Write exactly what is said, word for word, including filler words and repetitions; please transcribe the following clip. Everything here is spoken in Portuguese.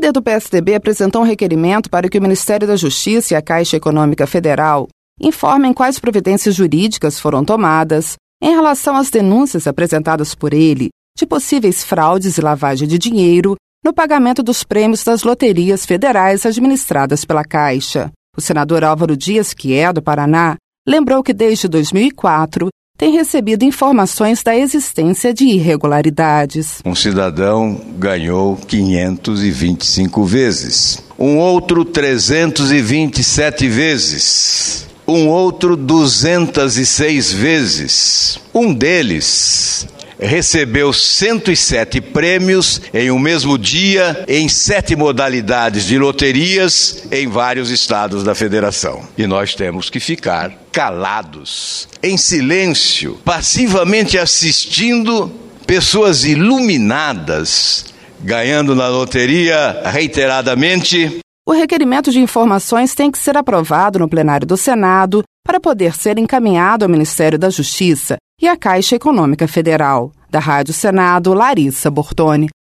líder do P S D B apresentou um requerimento para que o Ministério da Justiça e a Caixa Econômica Federal informem quais providências jurídicas foram tomadas em relação às denúncias apresentadas por ele de possíveis fraudes e lavagem de dinheiro no pagamento dos prêmios das loterias federais administradas pela Caixa. O senador Álvaro Dias, que é do Paraná, lembrou que desde dois mil e quatro tem recebido informações da existência de irregularidades. Um cidadão ganhou quinhentas e vinte e cinco vezes, um outro trezentas e vinte e sete vezes, um outro duzentas e seis vezes. Um deles recebeu cento e sete prêmios em um mesmo dia, em sete modalidades de loterias em vários estados da federação. E nós temos que ficar calados, em silêncio, passivamente assistindo pessoas iluminadas ganhando na loteria reiteradamente. O requerimento de informações tem que ser aprovado no plenário do Senado para poder ser encaminhado ao Ministério da Justiça e à Caixa Econômica Federal. Da Rádio Senado, Larissa Bortoni.